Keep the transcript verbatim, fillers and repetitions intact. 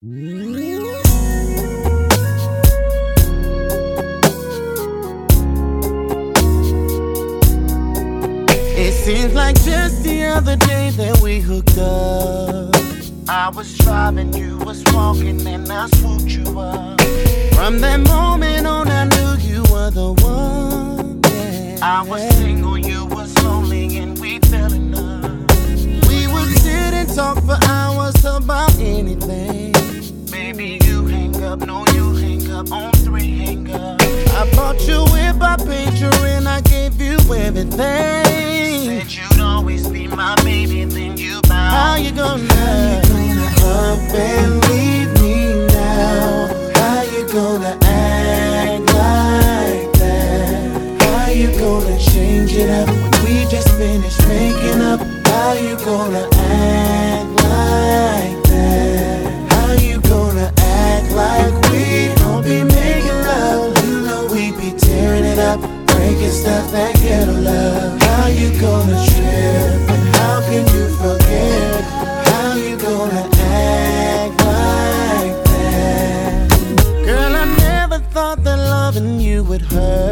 It seems like just the other day that we hooked up. I was driving, you was walking, and I swooped you up. From that moment on, I knew you were the one. Yeah. I was single, you was lonely, and we fell in love. We would sit and talk for hours about anything. Baby, you hang up, no, you hang up, on three hang up. I bought you whip, I paid you, and I gave you everything. Said you'd always be my baby, then you bowed. How you gonna, how you gonna up and leave me now? How you gonna act like that? How you gonna change it up when we just finished making up? How you gonna act like that? How you gonna act like we don't be making love? You know we be tearing it up, breaking stuff that ghetto love. How you gonna trip and how can you forget? How you gonna act like that? Girl, I never thought that loving you would hurt.